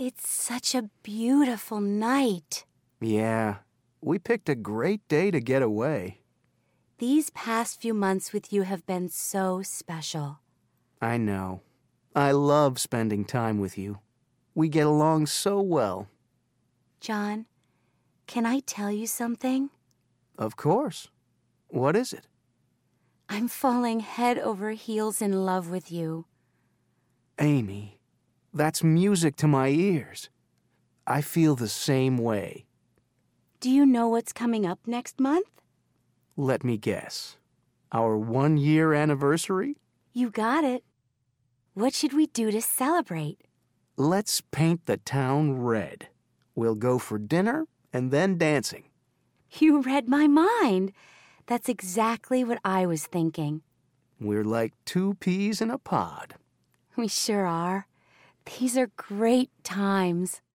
It's such a beautiful night. Yeah, we picked a great day to get away. These past few months with you have been so special. I know. I love spending time with you. We get along so well. John, can I tell you something? Of course. What is it? I'm falling head over heels in love with you. Amy, that's music to my ears. I feel the same way. Do you know what's coming up next month? Let me guess. Our 1-year anniversary? You got it. What should we do to celebrate? Let's paint the town red. We'll go for dinner and then dancing. You read my mind. That's exactly what I was thinking. We're like 2 peas in a pod. We sure are. These are great times.